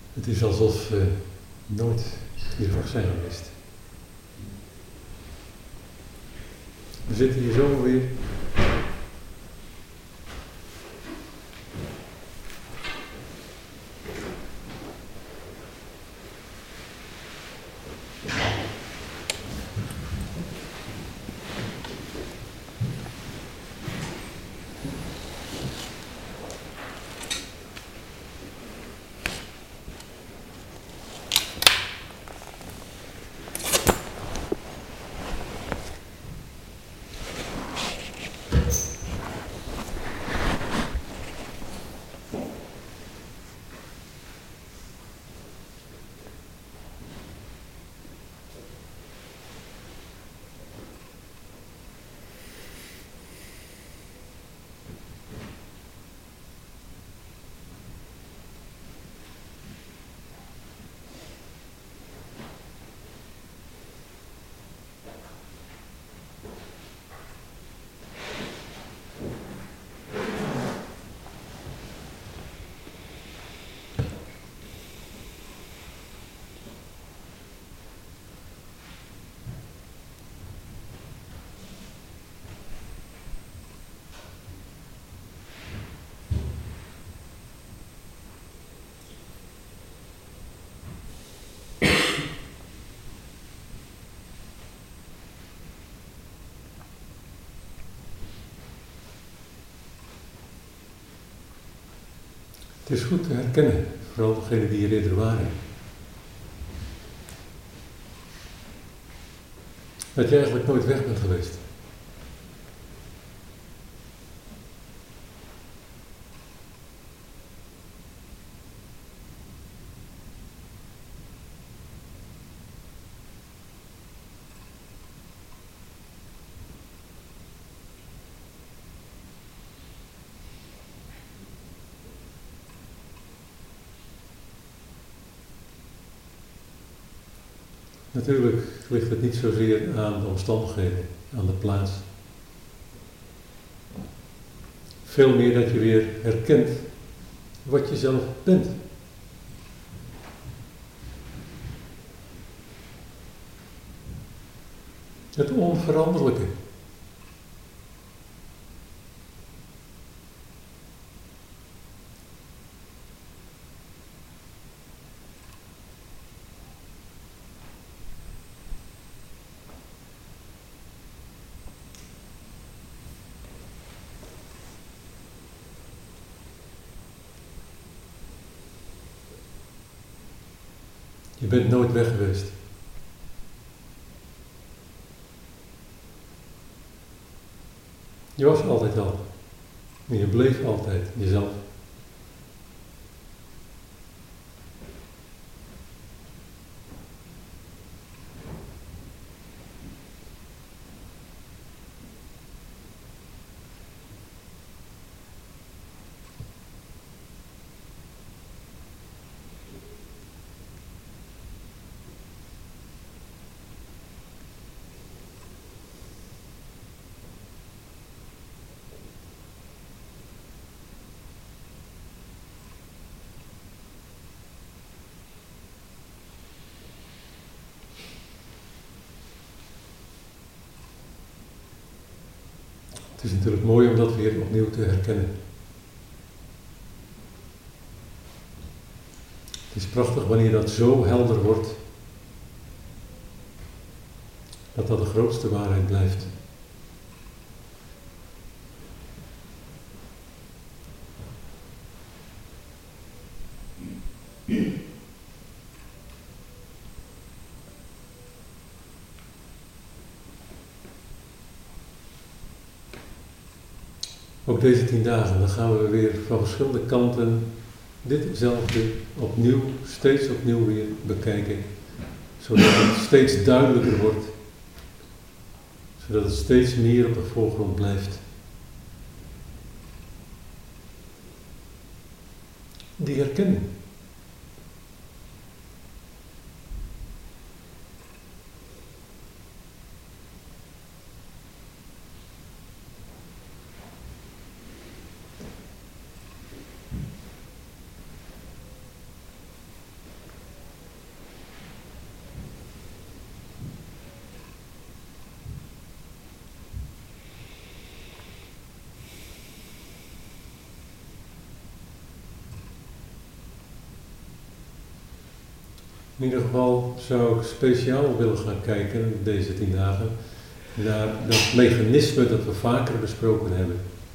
Het is alsof we nooit hiervoor zijn geweest. We zitten hier zo weer. Het is goed te herkennen, vooral degenen die hier eerder waren. Dat je eigenlijk nooit weg bent geweest. Natuurlijk ligt het niet zozeer aan de omstandigheden, aan de plaats. Veel meer dat je weer herkent wat je zelf bent. Het onveranderlijke. Je bent nooit weg geweest. Je was altijd al. En je bleef altijd jezelf. Het is natuurlijk mooi om dat weer opnieuw te herkennen. Het is prachtig wanneer dat zo helder wordt, dat dat de grootste waarheid blijft. Ook deze 10 dagen, dan gaan we weer van verschillende kanten ditzelfde opnieuw, steeds opnieuw weer bekijken. Zodat het steeds duidelijker wordt. Zodat het steeds meer op de voorgrond blijft. Die herkenning. In ieder geval zou ik speciaal willen gaan kijken deze 10 dagen naar dat mechanisme dat we vaker besproken hebben.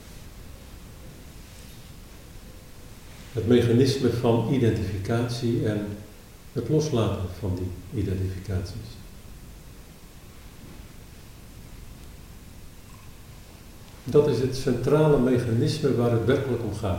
Het mechanisme van identificatie en het loslaten van die identificaties. Dat is het centrale mechanisme waar het werkelijk om gaat.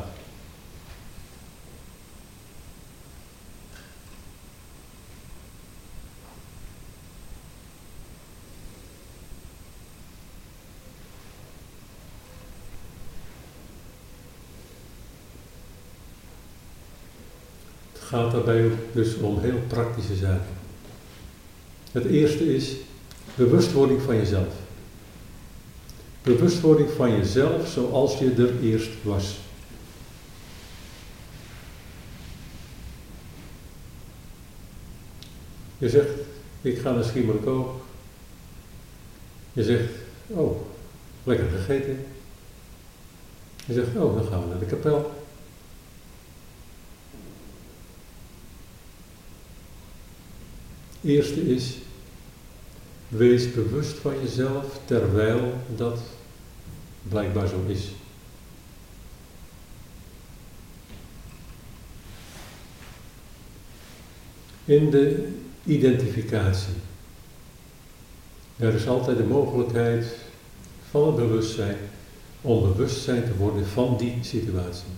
Het gaat daarbij ook dus om heel praktische zaken. Het eerste is bewustwording van jezelf. Bewustwording van jezelf zoals je er eerst was. Je zegt, ik ga naar Schiermonnikoog. Je zegt, oh, lekker gegeten. Je zegt, oh, dan gaan we naar de kapel. Eerste is, wees bewust van jezelf terwijl dat blijkbaar zo is. In de identificatie. Er is altijd de mogelijkheid van het bewustzijn om bewustzijn te worden van die situatie.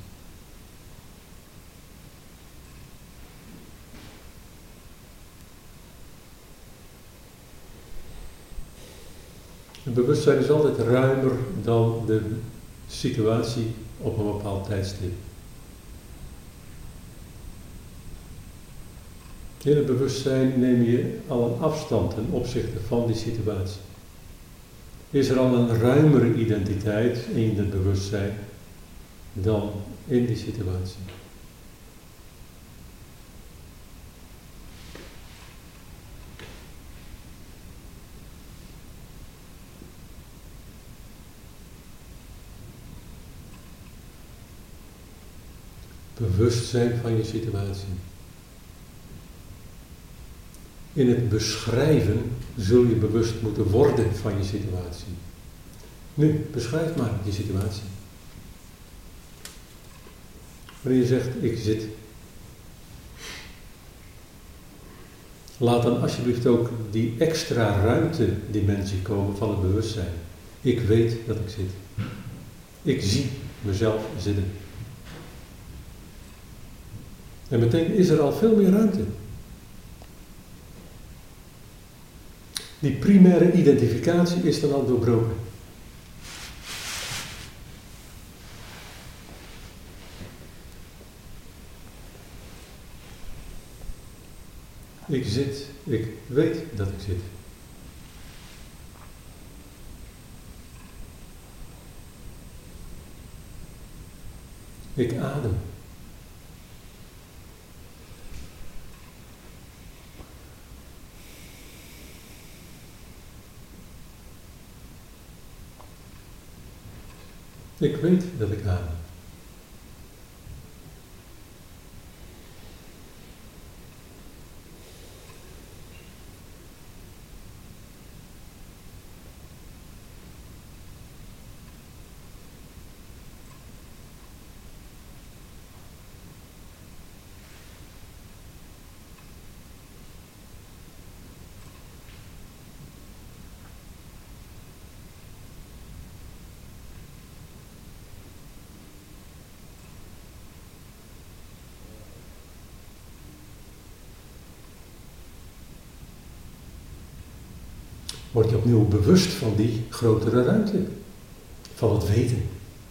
Het bewustzijn is altijd ruimer dan de situatie op een bepaald tijdstip. In het bewustzijn neem je al een afstand ten opzichte van die situatie. Is er al een ruimere identiteit in het bewustzijn dan in die situatie. Bewustzijn van je situatie. In het beschrijven zul je bewust moeten worden van je situatie. Nu, beschrijf maar je situatie. Wanneer je zegt, ik zit. Laat dan alsjeblieft ook die extra ruimtedimensie komen van het bewustzijn. Ik weet dat ik zit. Ik zie mezelf zitten. En meteen is er al veel meer ruimte. Die primaire identificatie is dan al doorbroken. Ik zit, ik weet dat ik zit. Ik adem. Ik weet dat ik adem. Word je opnieuw bewust van die grotere ruimte, van het weten.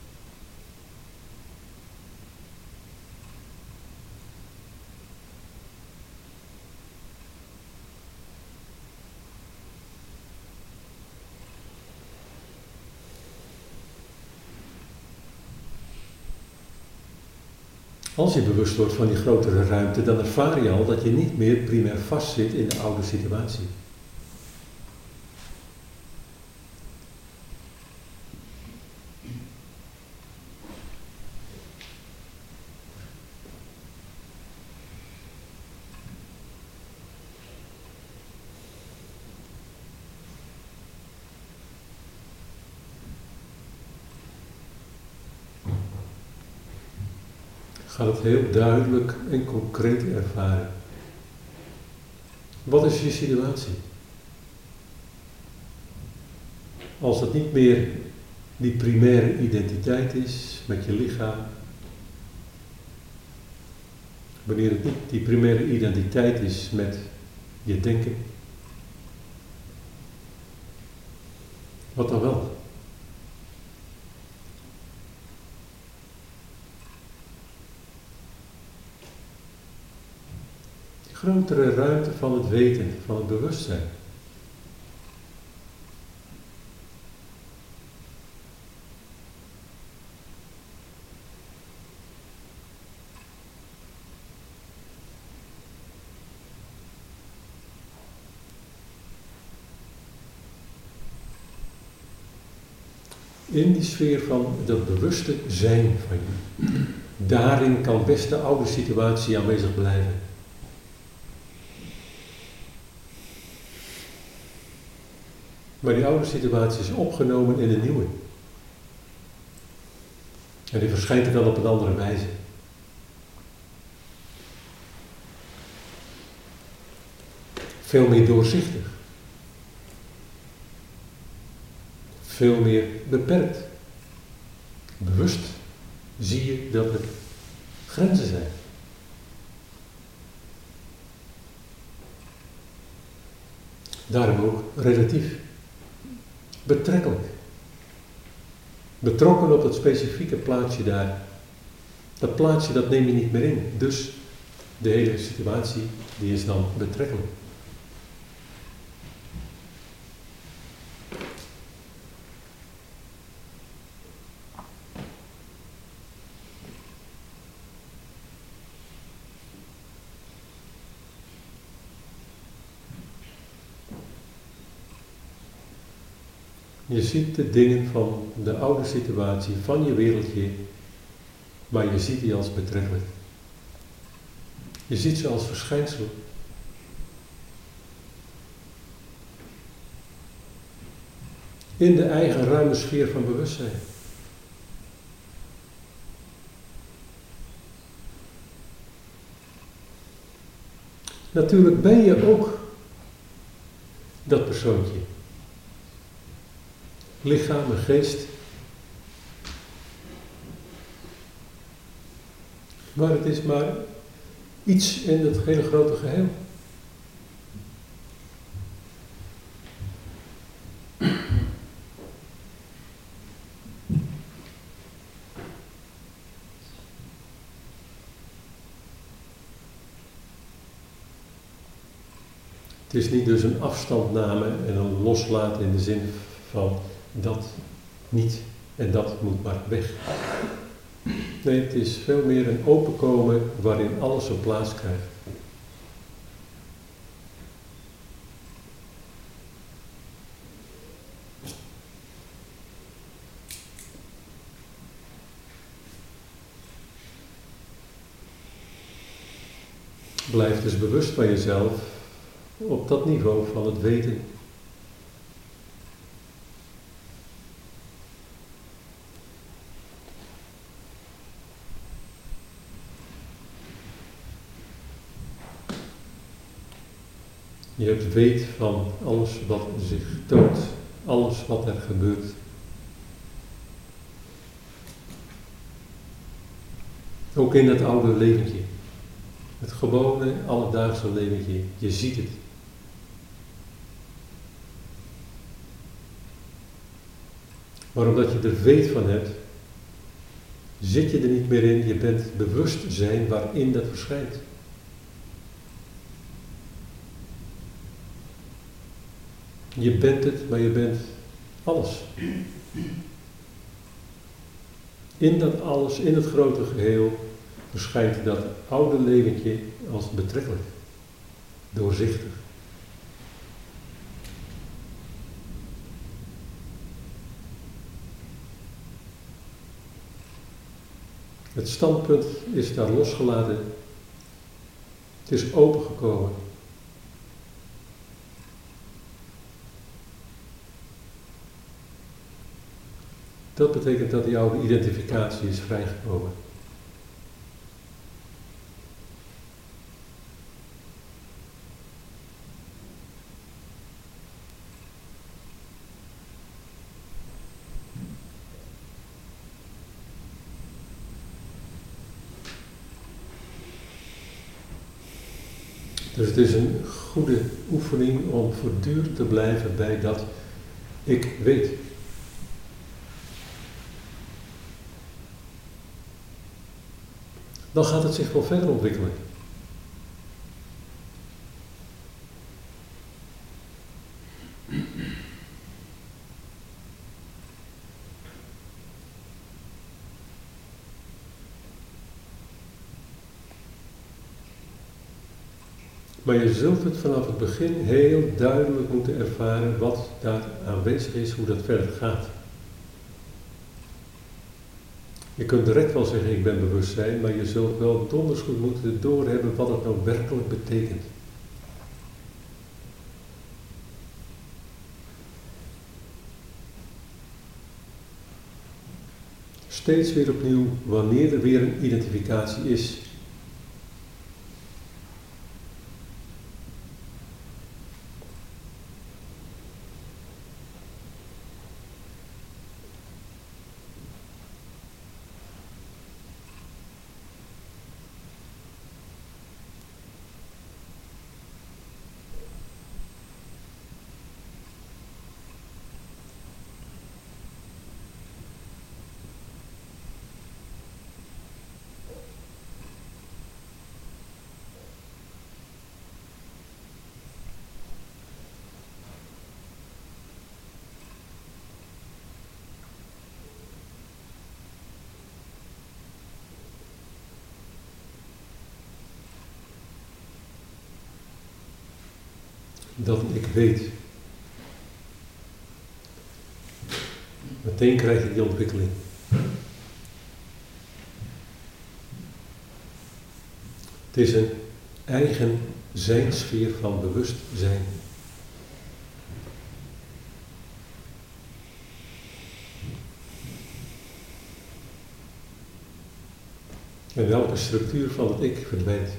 Als je bewust wordt van die grotere ruimte, dan ervaar je al dat je niet meer primair vastzit in de oude situatie. gaat het heel duidelijk en concreet ervaren. Wat is je situatie? Als het niet meer die primaire identiteit is met je lichaam, wanneer het niet die primaire identiteit is met je denken, wat dan wel? Die grotere ruimte van het weten, van het bewustzijn. In die sfeer van dat bewuste zijn van je. Daarin kan best de oude situatie aanwezig blijven. Maar die oude situatie is opgenomen in een nieuwe. En die verschijnt er dan op een andere wijze. Veel meer doorzichtig. Veel meer beperkt. Bewust zie je dat er grenzen zijn. Daarom ook relatief. Betrekkelijk. Betrokken op dat specifieke plaatsje daar. Dat plaatsje dat neem je niet meer in. Dus de hele situatie die is dan betrekkelijk. Je ziet de dingen van de oude situatie, van je wereldje, maar je ziet die als betrekkelijk. Je ziet ze als verschijnselen. In de eigen ruime sfeer van bewustzijn. Natuurlijk ben je ook dat persoontje. Lichaam en geest. Maar het is maar iets in het hele grote geheel. Het is niet dus een afstandname en een loslaten in de zin van dat niet en dat moet maar weg. Nee, het is veel meer een openkomen waarin alles zijn plaats krijgt. Blijf dus bewust van jezelf op dat niveau van het weten. Je hebt weet van alles wat zich toont, alles wat er gebeurt. Ook in dat oude leventje. Het gewone, alledaagse leventje. Je ziet het. Maar omdat je er weet van hebt, zit je er niet meer in. Je bent bewustzijn waarin dat verschijnt. Je bent het, maar je bent alles. In dat alles, in het grote geheel, verschijnt dat oude leventje als betrekkelijk, doorzichtig. Het standpunt is daar losgelaten. Het is opengekomen. Dat betekent dat die oude identificatie is vrijgekomen. Dus het is een goede oefening om voortdurend te blijven bij dat ik weet. Dan gaat het zich wel verder ontwikkelen. Maar je zult het vanaf het begin heel duidelijk moeten ervaren wat daar aanwezig is, hoe dat verder gaat. Je kunt direct wel zeggen, ik ben bewustzijn, maar je zult wel donders goed moeten doorhebben wat het nou werkelijk betekent. Steeds weer opnieuw, wanneer er weer een identificatie is. Dat ik weet. Meteen krijg je die ontwikkeling. Het is een eigen zijnsfeer van bewustzijn. En welke structuur van het ik verdwijnt.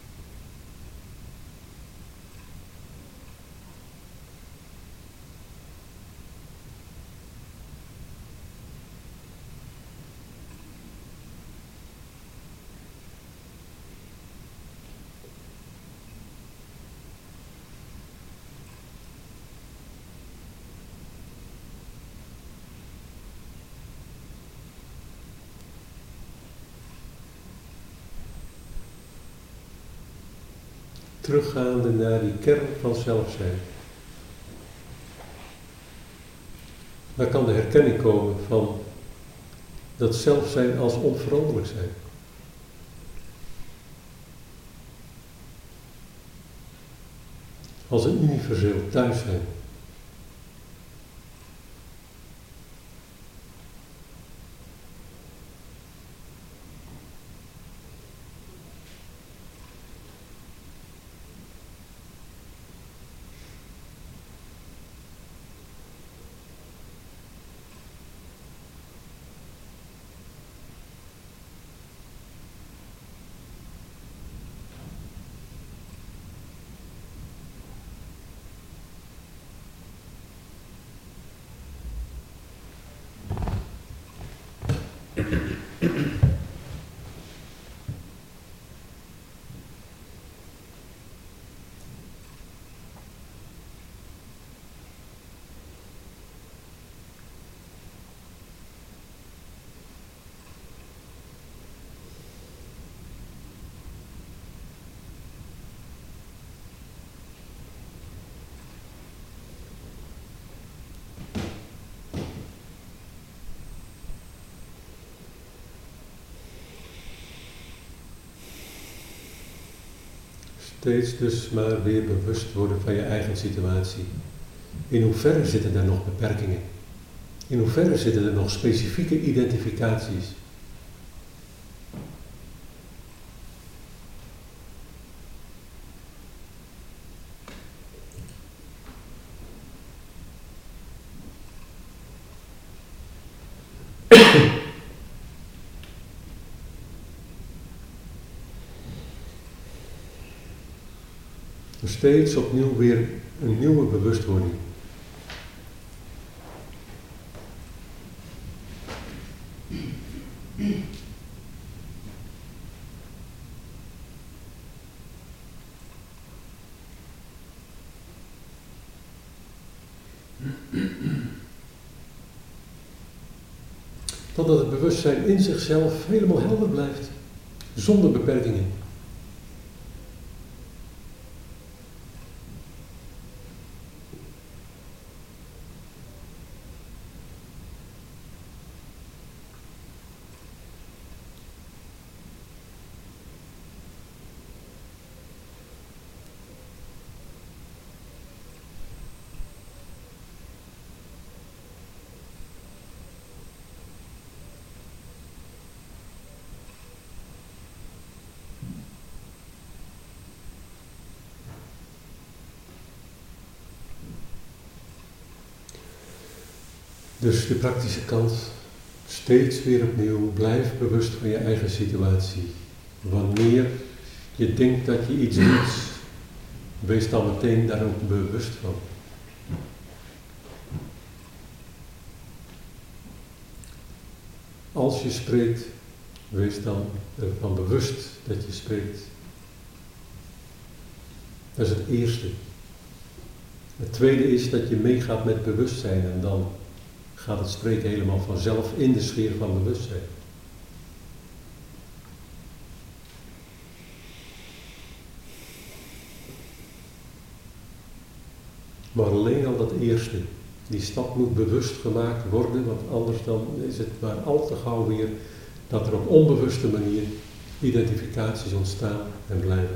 Teruggaande naar die kern van zelfzijn. Daar kan de herkenning komen van dat zelfzijn als onveranderlijk zijn. Als een universeel thuis zijn. Steeds dus maar weer bewust worden van je eigen situatie. In hoeverre zitten er nog beperkingen? In hoeverre zitten er nog specifieke identificaties? Dus steeds opnieuw weer een nieuwe bewustwording. Totdat het bewustzijn in zichzelf helemaal helder blijft, zonder beperkingen. Dus de praktische kant, steeds weer opnieuw, blijf bewust van je eigen situatie. Wanneer je denkt dat je iets doet, wees dan meteen daar ook bewust van. Als je spreekt, wees dan ervan bewust dat je spreekt. Dat is het eerste. Het tweede is dat je meegaat met bewustzijn en dan gaat het spreken helemaal vanzelf in de sfeer van bewustzijn. Maar alleen al dat eerste, die stap moet bewust gemaakt worden, want anders dan is het maar al te gauw weer dat er op onbewuste manier identificaties ontstaan en blijven.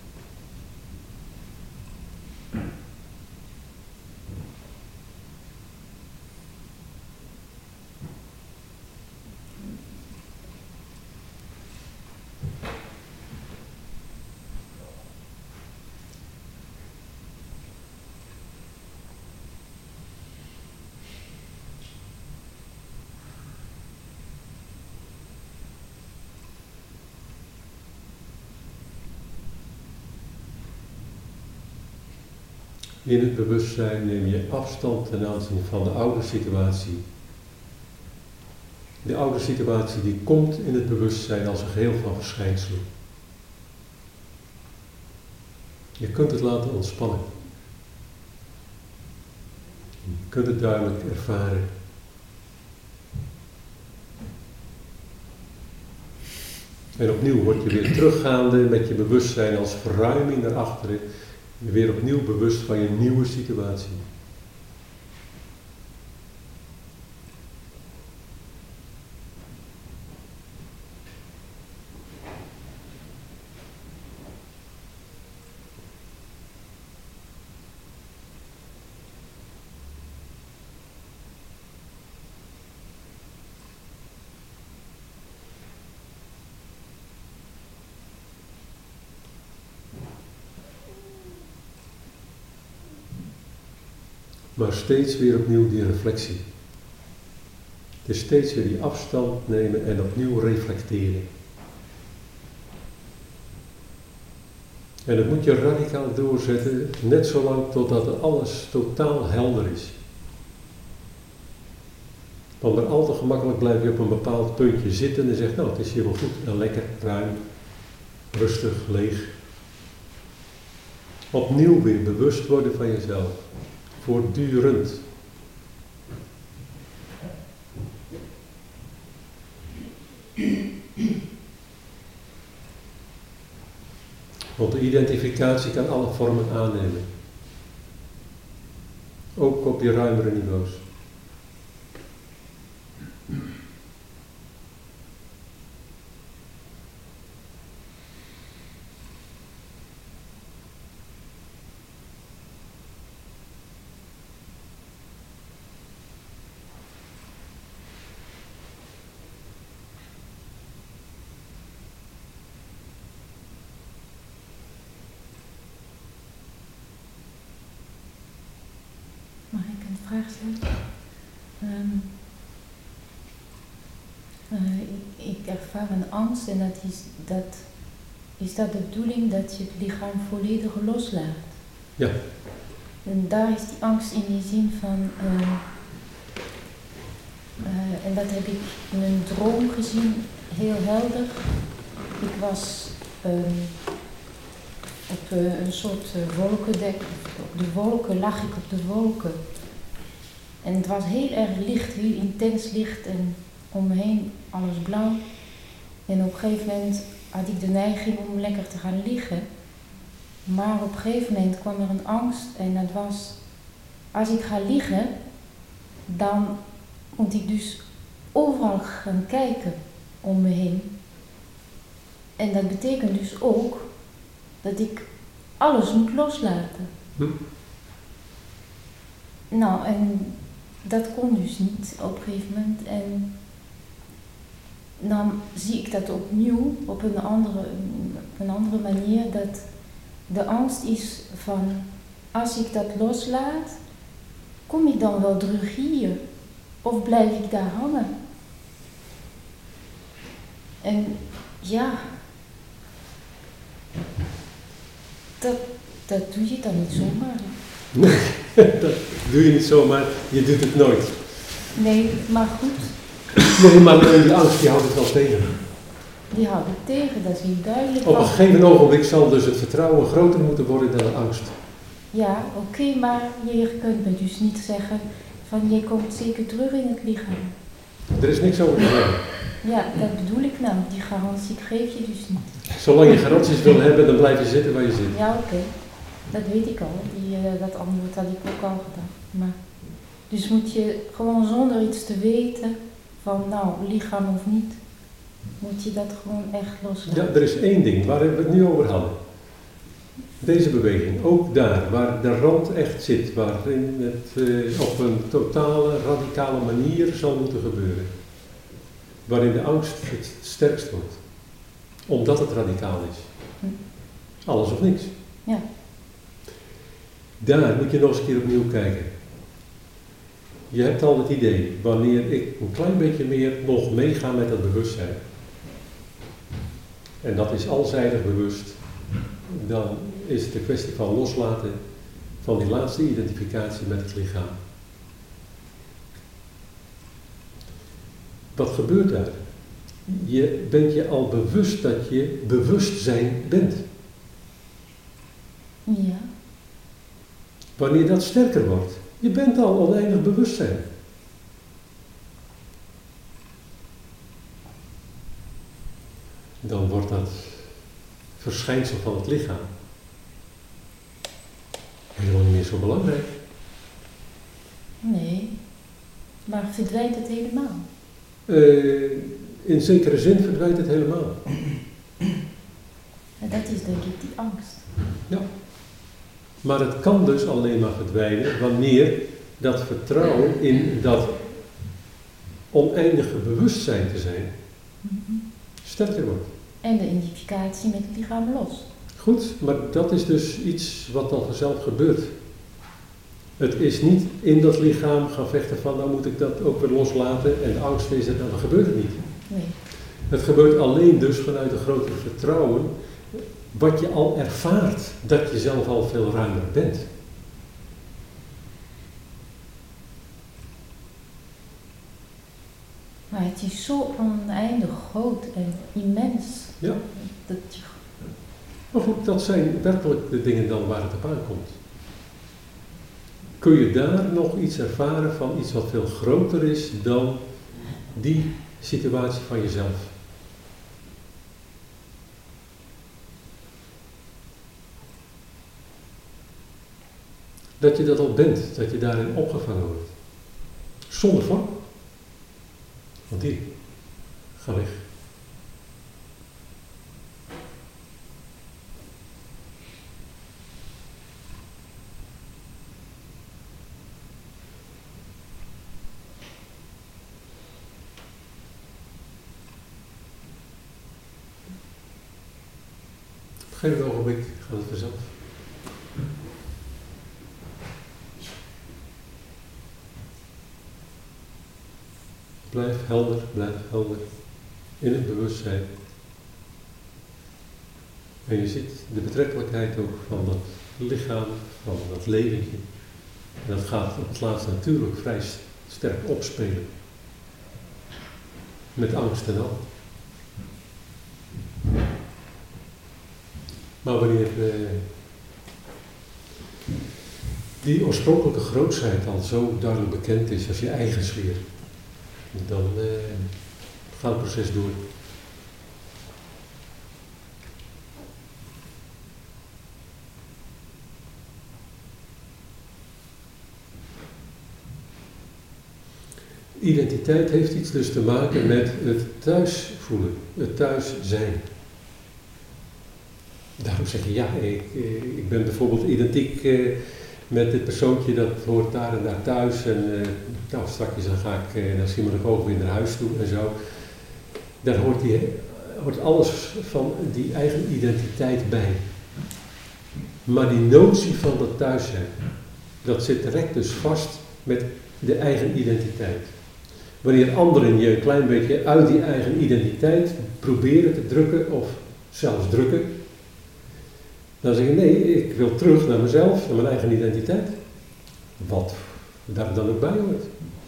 In het bewustzijn neem je afstand ten aanzien van de oude situatie. De oude situatie die komt in het bewustzijn als een geheel van verschijnselen. Je kunt het laten ontspannen. Je kunt het duidelijk ervaren. En opnieuw word je weer teruggaande met je bewustzijn als verruiming naar achteren. Weer opnieuw bewust van je nieuwe situatie. Maar steeds weer opnieuw die reflectie. Dus steeds weer die afstand nemen en opnieuw reflecteren. En dat moet je radicaal doorzetten, net zolang totdat alles totaal helder is. Want maar al te gemakkelijk blijf je op een bepaald puntje zitten en zegt, nou het is hier wel goed en lekker, ruim, rustig, leeg. Opnieuw weer bewust worden van jezelf. Voortdurend. Want de identificatie kan alle vormen aannemen. Ook op die ruimere niveaus. Mag ik een vraag stellen? Ik ervaar een angst en is dat de bedoeling dat je het lichaam volledig loslaat? Ja. En daar is die angst in die zin van, en dat heb ik in een droom gezien, heel helder. Ik was op een soort wolkendek, op de wolken, lag ik op de wolken. En het was heel erg licht, heel intens licht en om me heen alles blauw. En op een gegeven moment had ik de neiging om lekker te gaan liggen. Maar op een gegeven moment kwam er een angst en dat was, als ik ga liggen, dan moet ik dus overal gaan kijken om me heen. En dat betekent dus ook dat ik alles moet loslaten. Nou, en dat kon dus niet op een gegeven moment. En dan zie ik dat opnieuw op een andere manier, dat de angst is van, als ik dat loslaat, kom ik dan wel terug hier? Of blijf ik daar hangen? En ja, dat doe je dan niet zomaar. Nee, dat doe je niet zomaar, je doet het nooit. Nee, maar goed. Nee, maar die angst die houdt het wel tegen. Die houdt het tegen, dat is heel duidelijk. Op een gegeven ogenblik zal dus het vertrouwen groter moeten worden dan de angst. Ja, oké, maar je kunt me dus niet zeggen van je komt zeker terug in het lichaam. Er is niks over te zeggen. Ja, dat bedoel ik nou. Die garantie geef je dus niet. Zolang je garanties wil hebben, dan blijf je zitten waar je zit. Ja, oké. Dat weet ik al. Dat antwoord had ik ook al gedacht. Maar, dus moet je gewoon zonder iets te weten van nou, lichaam of niet, moet je dat gewoon echt loslaten. Ja, er is één ding waar we het nu over hadden. Deze beweging, ook daar, waar de rand echt zit, waarin het op een totale, radicale manier zal moeten gebeuren. Waarin de angst het sterkst wordt. Omdat het radicaal is. Alles of niks. Ja. Daar moet je nog eens een keer opnieuw kijken. Je hebt al het idee, wanneer ik een klein beetje meer nog meega met dat bewustzijn, en dat is alzijdig bewust, dan is het de kwestie van loslaten van die laatste identificatie met het lichaam. Wat gebeurt daar? Je bent je al bewust dat je bewustzijn bent. Ja. Wanneer dat sterker wordt, je bent al oneindig bewustzijn. Dan wordt dat verschijnsel van het lichaam helemaal niet meer zo belangrijk. Nee, maar verdwijnt het helemaal? In zekere zin verdwijnt het helemaal. En dat is denk ik die angst. Ja. Maar het kan dus alleen maar verdwijnen wanneer dat vertrouwen in dat oneindige bewustzijn te zijn sterker wordt. En de identificatie met het lichaam los. Goed, maar dat is dus iets wat dan vanzelf gebeurt. Het is niet in dat lichaam gaan vechten van, nou moet ik dat ook weer loslaten en de angst is het, dan gebeurt het niet. Nee. Het gebeurt alleen dus vanuit een groter vertrouwen, wat je al ervaart, dat je zelf al veel ruimer bent. Maar het is zo oneindig groot en immens. Ja. Dat je... Maar goed, dat zijn werkelijk de dingen dan waar het op aankomt. Kun je daar nog iets ervaren van iets wat veel groter is dan die situatie van jezelf? Dat je dat al bent, dat je daarin opgevangen wordt. Zonder vorm. Want die, ga weg. Op een gegeven ogenblik gaat het vanzelf. Blijf helder in het bewustzijn. En je ziet de betrekkelijkheid ook van dat lichaam, van dat leventje. En dat gaat op het laatst natuurlijk vrij sterk opspelen. Met angst en al. Maar wanneer die oorspronkelijke grootsheid al zo duidelijk bekend is als je eigen sfeer, dan gaat het proces door. Identiteit heeft iets dus te maken met het thuis voelen, het thuis zijn. Daarom zeg je, ja, ik ben bijvoorbeeld identiek met dit persoontje, dat hoort daar en daar thuis. En nou, straks dan ga ik naar Schiermonnikoog weer naar huis toe en zo. Daar hoort alles van die eigen identiteit bij. Maar die notie van dat thuis zijn, dat zit direct dus vast met de eigen identiteit. Wanneer anderen je een klein beetje uit die eigen identiteit proberen te drukken of zelfs drukken, dan zeg je nee, ik wil terug naar mezelf, naar mijn eigen identiteit. Wat daar dan ook bij hoort.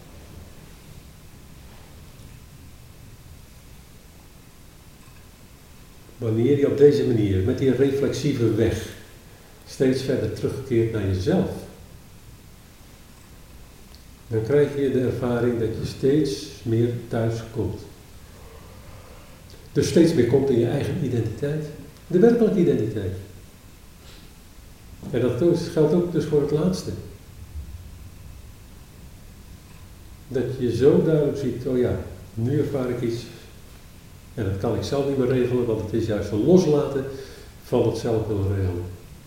Wanneer je op deze manier, met die reflexieve weg, steeds verder terugkeert naar jezelf, dan krijg je de ervaring dat je steeds meer thuis komt. Dus steeds meer komt in je eigen identiteit. De werkelijke identiteit. En dat geldt ook dus voor het laatste. Dat je zo duidelijk ziet, oh ja, nu ervaar ik iets. En dat kan ik zelf niet meer regelen, want het is juist een loslaten van het zelf willen regelen.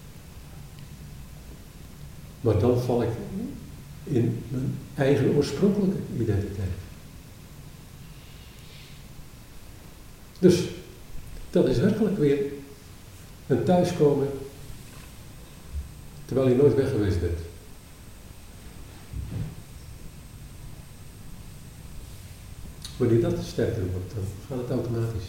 Maar dan val ik in mijn eigen oorspronkelijke identiteit. Dus, dat is werkelijk weer een thuiskomen terwijl je nooit weg geweest bent. Wanneer dat sterker wordt, dan gaat het automatisch.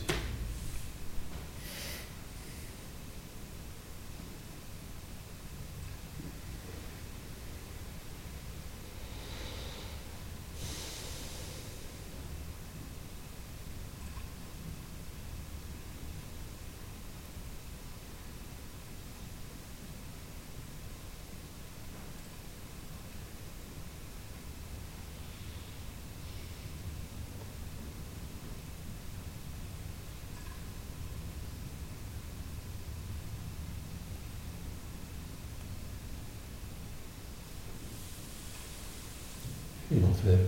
Iemand verder.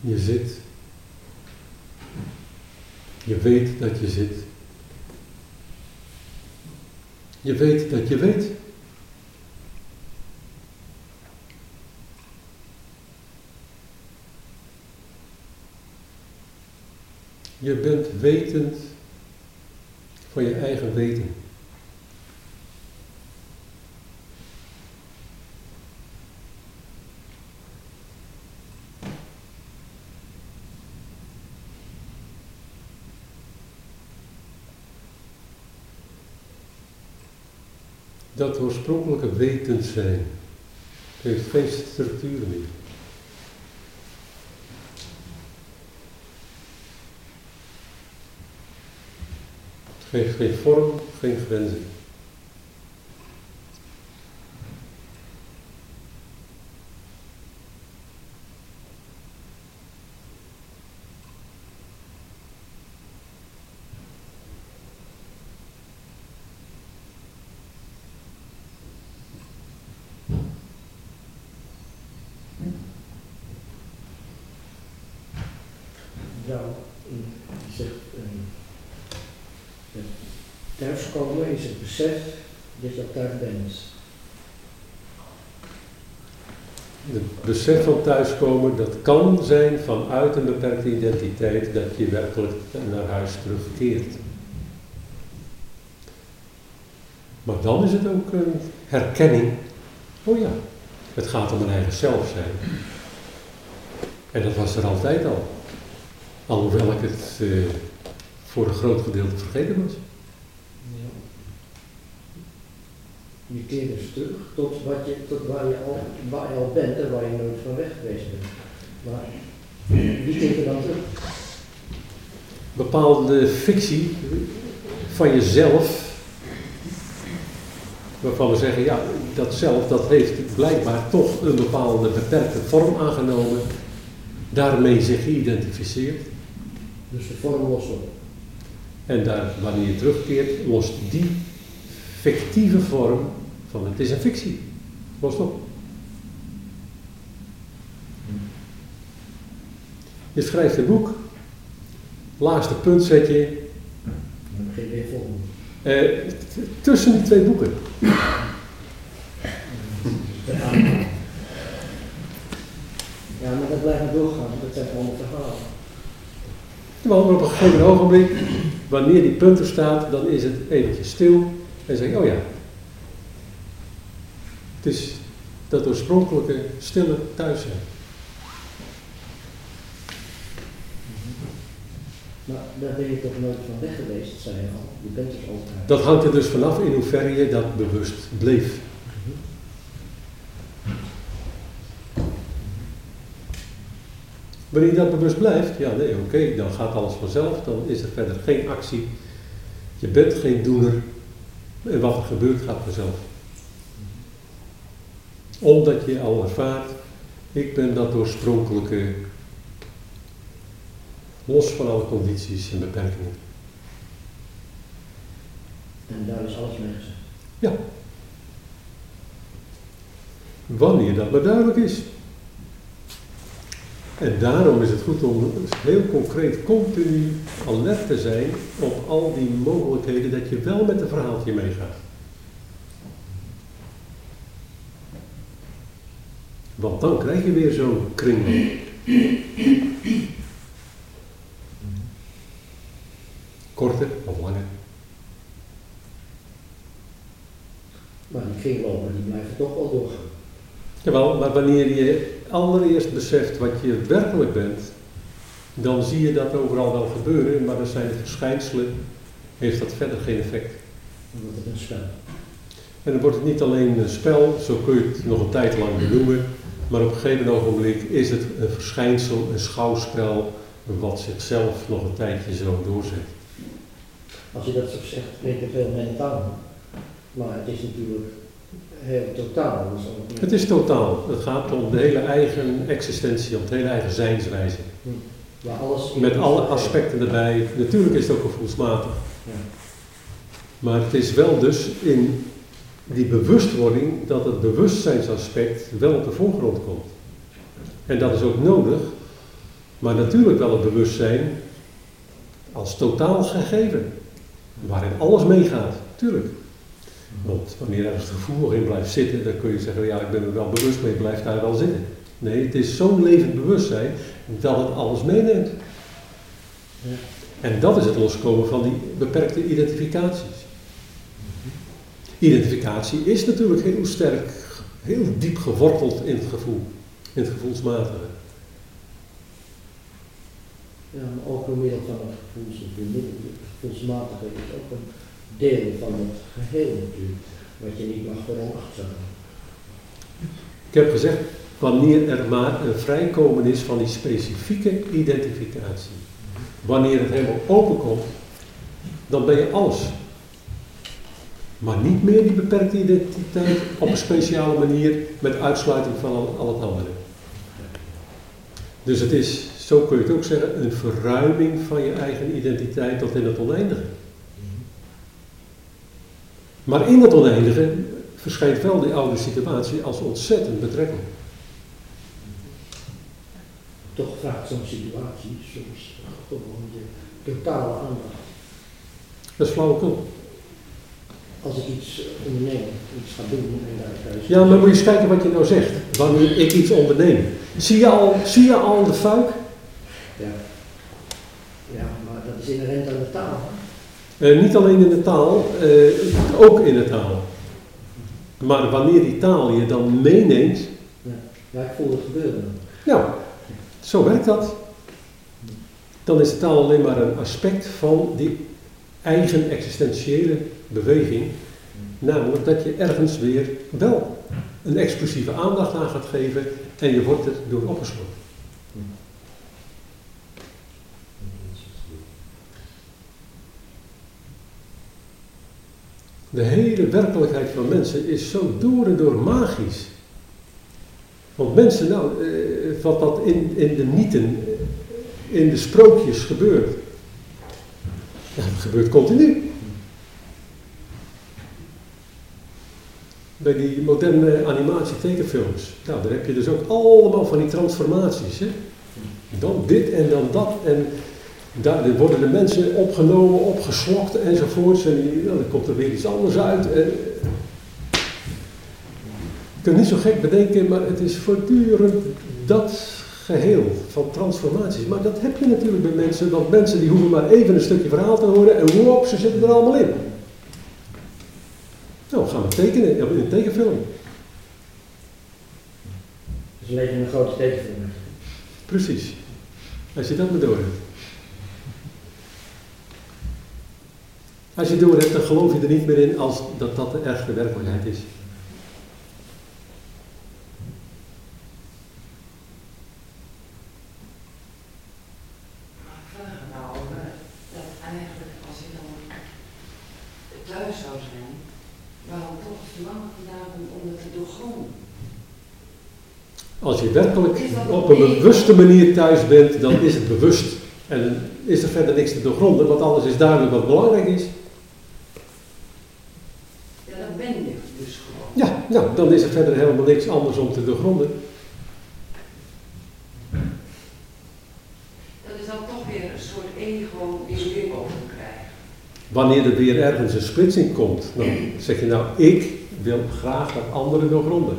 Je zit. Je weet dat je zit. Je weet dat je weet. Je bent wetend van je eigen weten. Dat oorspronkelijke wetend zijn heeft geen structuren meer. Het geeft geen vorm, geen grenzen. Nou, je zegt, thuiskomen is het besef dat je thuis bent. Het besef van thuiskomen, dat kan zijn vanuit een beperkte identiteit dat je werkelijk naar huis terugkeert. Maar dan is het ook een herkenning. Oh ja, het gaat om een eigen zelf zijn. En dat was er altijd al. Alhoewel ik het voor een groot gedeelte vergeten was. Ja. Je keert dus terug tot waar je al bent en waar je nooit van weg geweest bent. Maar wie keert er dan terug? Bepaalde fictie van jezelf, waarvan we zeggen, ja, dat zelf, dat heeft blijkbaar toch een bepaalde beperkte vorm aangenomen, daarmee zich geïdentificeerd. Dus de vorm lost op. En daar, wanneer je terugkeert, lost die fictieve vorm van het is een fictie, lost op. Je schrijft een boek, laatste punt zet je. Dan begin je weer volgende. Tussen die twee boeken. Ja, maar dat blijft doorgaan, dat zijn allemaal verhalen. Maar op een gegeven ogenblik, wanneer die punt er staat, dan is het eventjes stil en zeg je, oh ja. Het is dat oorspronkelijke stille thuis zijn. Maar daar ben je toch nooit van weg geweest, zei je al. Je bent dus altijd. Dat hangt er dus vanaf in hoeverre je dat bewust bleef. Wanneer je dat bewust blijft, ja nee, oké, dan gaat alles vanzelf, dan is er verder geen actie. Je bent geen doener en wat er gebeurt gaat vanzelf. Omdat je al ervaart, ik ben dat oorspronkelijke, los van alle condities en beperkingen. En daar is alles mee gezegd. Ja. Wanneer dat maar duidelijk is. En daarom is het goed om heel concreet continu alert te zijn op al die mogelijkheden dat je wel met een verhaaltje meegaat. Want dan krijg je weer zo'n kringloop. Korter of langer. Maar die kringlopen die blijven toch wel doorgaan. Jawel, maar wanneer je allereerst beseft wat je werkelijk bent, dan zie je dat overal wel gebeuren, maar dan zijn de verschijnselen, heeft dat verder geen effect. Dan wordt het een spel. En dan wordt het niet alleen een spel, zo kun je het nog een tijd lang benoemen, maar op een gegeven ogenblik is het een verschijnsel, een schouwspel, wat zichzelf nog een tijdje zo doorzet. Als je dat zo zegt, klinkt het heel mentaal. Maar het is natuurlijk heel totaal. Dus Het is totaal. Het gaat om de hele eigen existentie, om de hele eigen zijnswijze. maar alles Met alle aspecten erbij. Natuurlijk is het ook gevoelsmatig. Ja. Maar het is wel dus in die bewustwording dat het bewustzijnsaspect wel op de voorgrond komt. En dat is ook nodig Maar natuurlijk wel het bewustzijn als totaal gegeven, waarin alles meegaat, tuurlijk. Want wanneer ergens het gevoel nog in blijft zitten, dan kun je zeggen, ja, ik ben er wel bewust mee, blijf daar wel zitten. Nee, het is zo'n levend bewustzijn dat het alles meeneemt. Ja. En dat is het loskomen van die beperkte identificaties. Identificatie is natuurlijk heel sterk, heel diep geworteld in het gevoel, in het gevoelsmatige. Ja, maar ook door middel van het gevoelsmatige is ook een deel van het geheel natuurlijk, wat je niet mag veronachtzamen. Ik heb gezegd, wanneer er maar een vrijkomen is van die specifieke identificatie. Wanneer het helemaal openkomt, dan ben je alles. Maar niet meer die beperkte identiteit op een speciale manier met uitsluiting van al het andere. Dus het is, zo kun je het ook zeggen, een verruiming van je eigen identiteit tot in het oneindige. Maar in het oneindige verschijnt wel die oude situatie als ontzettend betrekkelijk. Toch vraagt zo'n situatie soms gewoon je totale aandacht. Dat is flauwekul. Als ik iets onderneem, iets ga doen en daar thuis. Ja, maar moet je eens kijken wat je nou zegt. Wanneer ik iets onderneem. Zie je al de fuik? Ja. Ja, maar dat is inherent aan de taal. Niet alleen in de taal, ook in de taal. Maar wanneer die taal je dan meeneemt. Ja, ik voel het gebeuren. Nou, zo werkt dat. Dan is de taal alleen maar een aspect van die eigen existentiële beweging. Namelijk dat je ergens weer wel een exclusieve aandacht aan gaat geven en je wordt er door opgesloten. De hele werkelijkheid van mensen is zo door en door magisch. Want mensen, wat dat in de mythen, in de sprookjes gebeurt, ja, dat gebeurt continu. Bij die moderne animatietekenfilms, nou, daar heb je dus ook allemaal van die transformaties. Hè? Dan dit en dan dat. En daar worden de mensen opgenomen, opgeslokt enzovoorts. En dan komt er weer iets anders uit. En, je kunt niet zo gek bedenken, maar het is voortdurend dat geheel van transformaties. Maar dat heb je natuurlijk bij mensen, want mensen die hoeven maar even een stukje verhaal te horen en wop, ze zitten er allemaal in. Nou, gaan we tekenen in een tekenfilm. Dus we leven in een grote tekenfilm. Precies. Als je dat maar door hebt. Als je door hebt, dan geloof je er niet meer in als dat de echte werkelijkheid is. Thuis zou zijn, waarom toch het verlangen vandaan om het te doorgronden? Als je werkelijk op een bewuste manier thuis bent, dan is het bewust. En dan is er verder niks te doorgronden, want alles is duidelijk wat belangrijk is. Ja, dan ben je dus gewoon. Ja, nou, dan is er verder helemaal niks anders om te doorgronden. Dat is dan toch weer een soort ego die je weer boven krijgt. Wanneer er weer ergens een splitsing komt, dan zeg je nou, ik wil graag dat anderen doorgronden.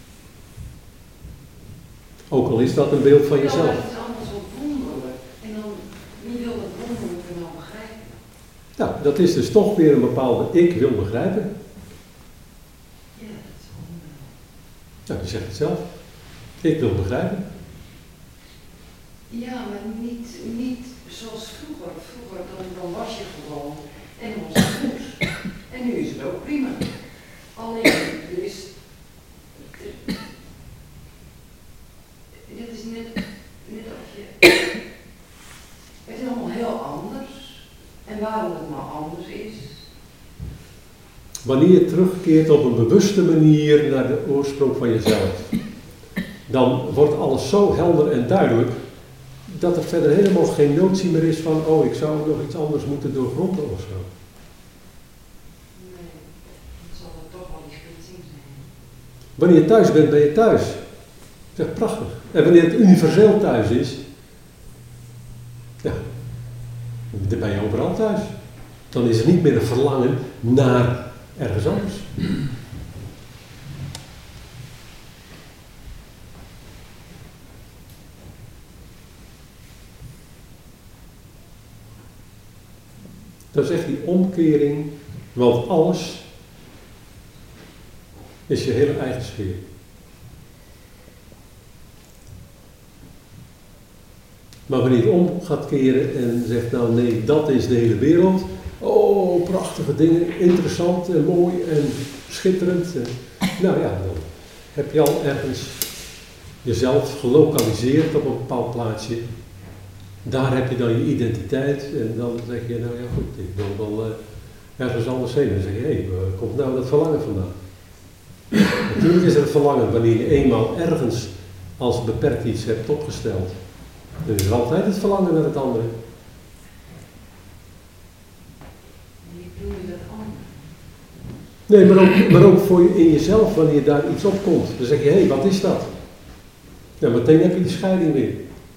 Ook al is dat een beeld van jezelf. Ja, dat is allemaal zo wonderlijk. En dan, wie wil dat wonderlijke nou begrijpen? Ja, dat is dus toch weer een bepaalde ik wil begrijpen. Ja, dat is wonderlijk. Nou, je zegt het zelf. Ik wil begrijpen. Ja, maar niet zoals vroeger. Vroeger dan was je gewoon en dan was het goed. En nu is het ook prima. Alleen, er is... Dit is net als je... Het is allemaal heel anders. En waarom het nou anders is... Wanneer je terugkeert op een bewuste manier naar de oorsprong van jezelf, dan wordt alles zo helder en duidelijk, dat er verder helemaal geen notie meer is van, oh, ik zou nog iets anders moeten doorgronden of zo. Nee, dan zal het toch wel die splitsing zijn. Wanneer je thuis bent, ben je thuis. Dat is echt prachtig. En wanneer het universeel thuis is, Ja, dan ben je overal thuis. Dan is er niet meer een verlangen naar ergens anders. Dat is echt die omkering, want alles is je hele eigen sfeer. Maar wanneer je het om gaat keren en zegt, nou nee, dat is de hele wereld. Oh, prachtige dingen, interessant en mooi en schitterend. Nou ja, dan heb je al ergens jezelf gelokaliseerd op een bepaald plaatsje. Daar heb je dan je identiteit en dan zeg je, nou ja goed, ik wil wel ergens anders heen. En dan zeg je, hé, waar komt nou dat verlangen vandaan? Natuurlijk is er het verlangen wanneer je eenmaal ergens als beperkt iets hebt opgesteld. Dan is er altijd het verlangen naar het andere. Die doe je dat anders. Nee, maar ook voor je, in jezelf, wanneer daar iets opkomt. Dan zeg je, hé, wat is dat? Ja, meteen heb je die scheiding weer.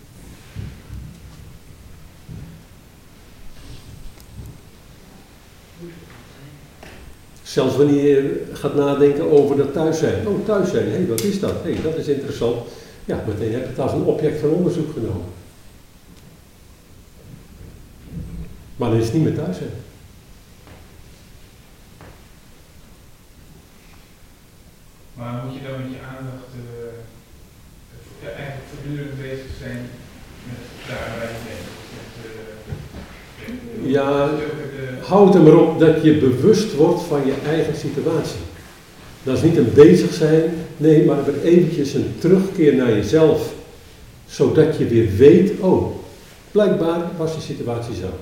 Zelfs wanneer je gaat nadenken over dat thuis zijn. Oh, thuis zijn, hé, wat is dat? Hé, dat is interessant. Ja, meteen heb je het als een object van onderzoek genomen. Maar dan is het niet meer thuis zijn. Maar moet je dan met je aandacht eigenlijk voortdurend bezig zijn met daar waar je bent? Ja, houd er maar op dat je bewust wordt van je eigen situatie. Dat is niet een bezig zijn, nee, maar weer eventjes een terugkeer naar jezelf. Zodat je weer weet, oh, blijkbaar was die situatie zo.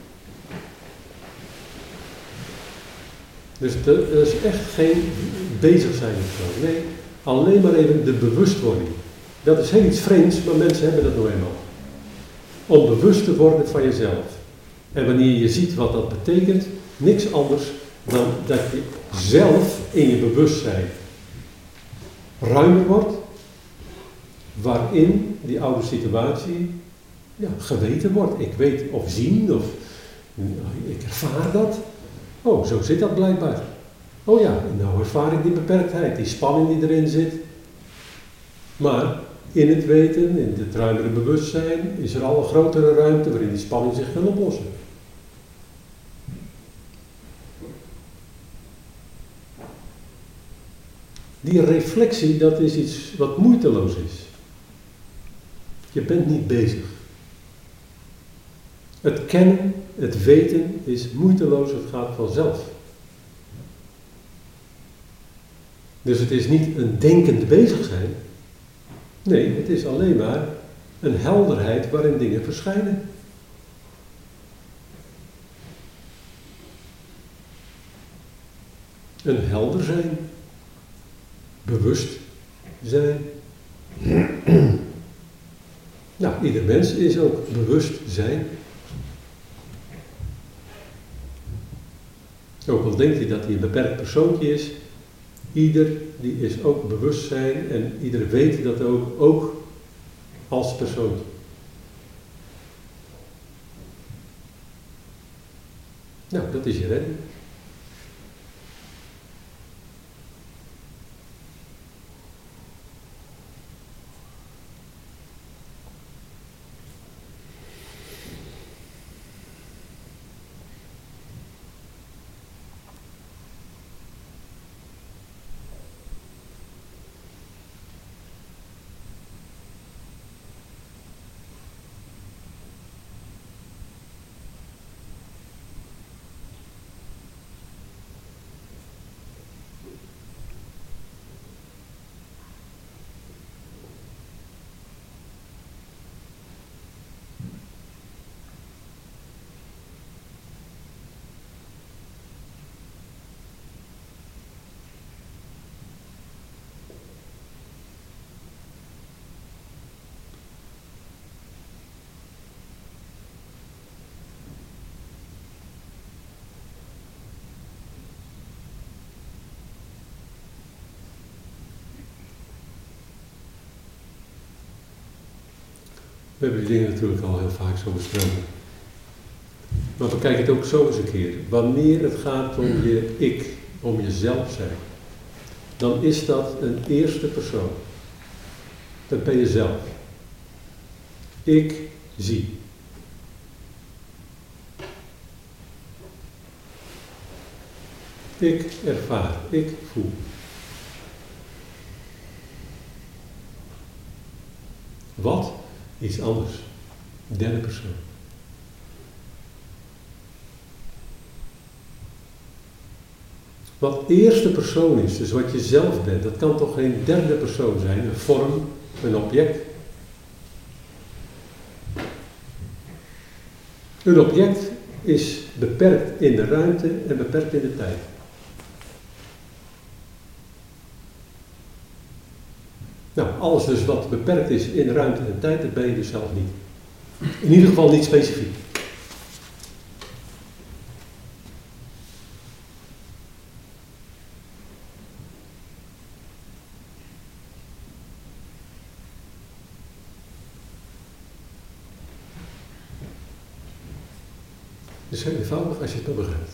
Dus dat is echt geen bezig zijn of zo. Nee, alleen maar even de bewustwording. Dat is heel iets vreemds, maar mensen hebben dat nou eenmaal. Om bewust te worden van jezelf. En wanneer je ziet wat dat betekent, niks anders dan dat je zelf in je bewustzijn ruimer wordt, waarin die oude situatie geweten wordt. Ik weet of zien, of ik ervaar dat. Oh, zo zit dat blijkbaar. Oh ja, nou ervaar ik die beperktheid, die spanning die erin zit. Maar in het weten, in het ruimere bewustzijn, is er al een grotere ruimte waarin die spanning zich kan oplossen. Die reflectie, dat is iets wat moeiteloos is. Je bent niet bezig. Het kennen, het weten is moeiteloos, het gaat vanzelf. Dus het is niet een denkend bezig zijn. Nee, het is alleen maar een helderheid waarin dingen verschijnen. Een helder zijn. Bewust zijn. Nou, ieder mens is ook bewust zijn. Ook al denkt hij dat hij een beperkt persoontje is, ieder die is ook bewustzijn en ieder weet dat ook als persoontje. Nou, dat is je redding. We hebben die dingen natuurlijk al heel vaak zo besproken. Maar bekijk het ook zo eens een keer. Wanneer het gaat om je ik, om jezelf zijn, dan is dat een eerste persoon. Dat ben je zelf. Ik zie. Ik ervaar, ik voel. Wat? Iets anders. Derde persoon. Wat eerste persoon is, dus wat je zelf bent, dat kan toch geen derde persoon zijn, een vorm, een object. Een object is beperkt in de ruimte en beperkt in de tijd. Nou, alles dus wat beperkt is in ruimte en tijd, dat ben je dus zelf niet. In ieder geval niet specifiek. Het is heel eenvoudig als je het maar begrijpt.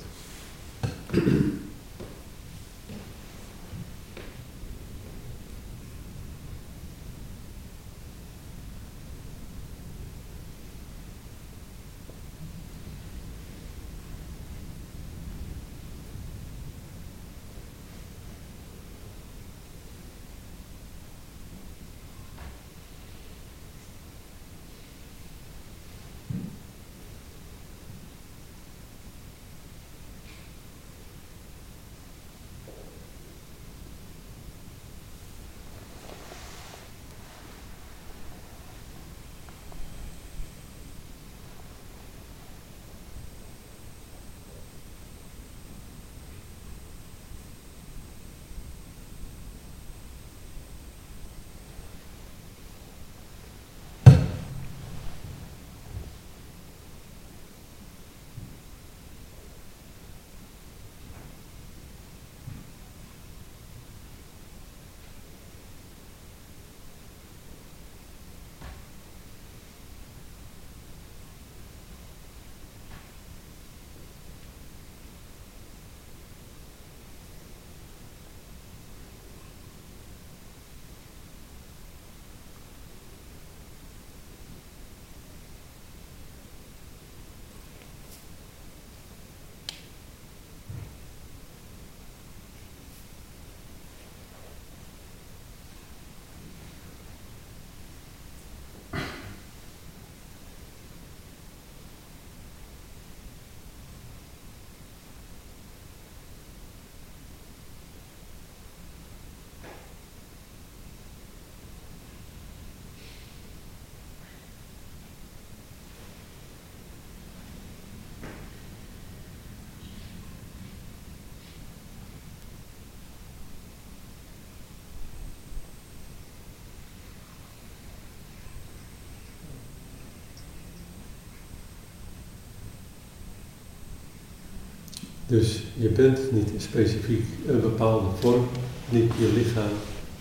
Dus je bent niet specifiek een bepaalde vorm, niet je lichaam.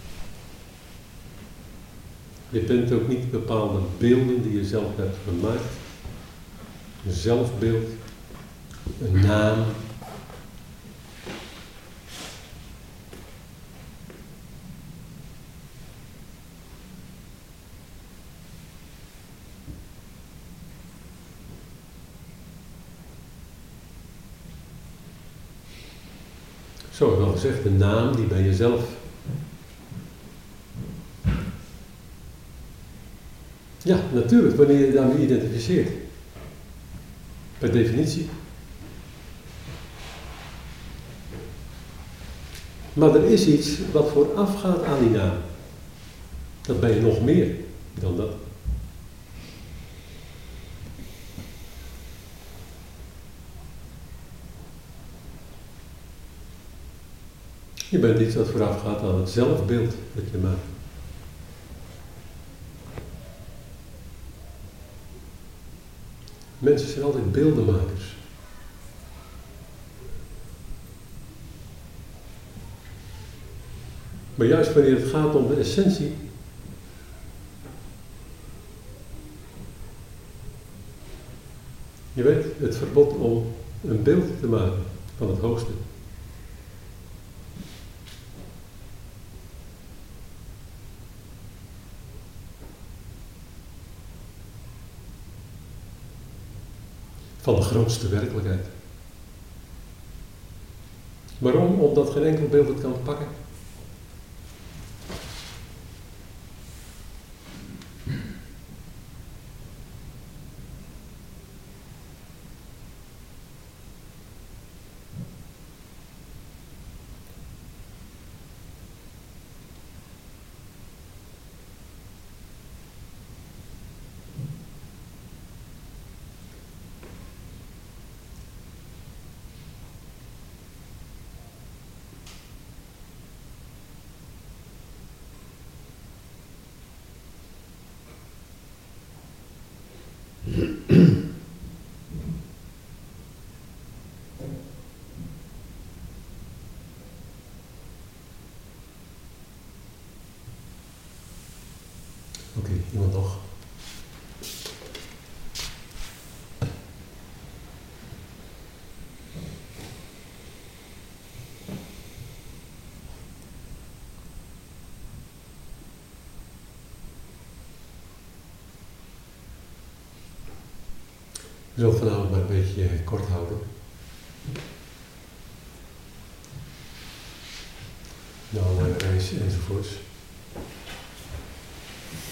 Je bent ook niet bepaalde beelden die je zelf hebt gemaakt. Een zelfbeeld, een naam. Zo heb ik al gezegd, de naam die ben je zelf. Ja, natuurlijk, wanneer je daarmee identificeert. Per definitie. Maar er is iets wat voorafgaat aan die naam. Dat ben je nog meer dan dat. Je bent iets dat voorafgaat aan het zelfbeeld dat je maakt. Mensen zijn altijd beeldenmakers. Maar juist wanneer het gaat om de essentie, Je weet, het verbod om een beeld te maken van het hoogste. Van de grootste werkelijkheid. Waarom? Omdat geen enkel beeld het kan pakken. Oké, iemand nog? Ik zal het vanavond maar een beetje kort houden. Nou, reis enzovoorts.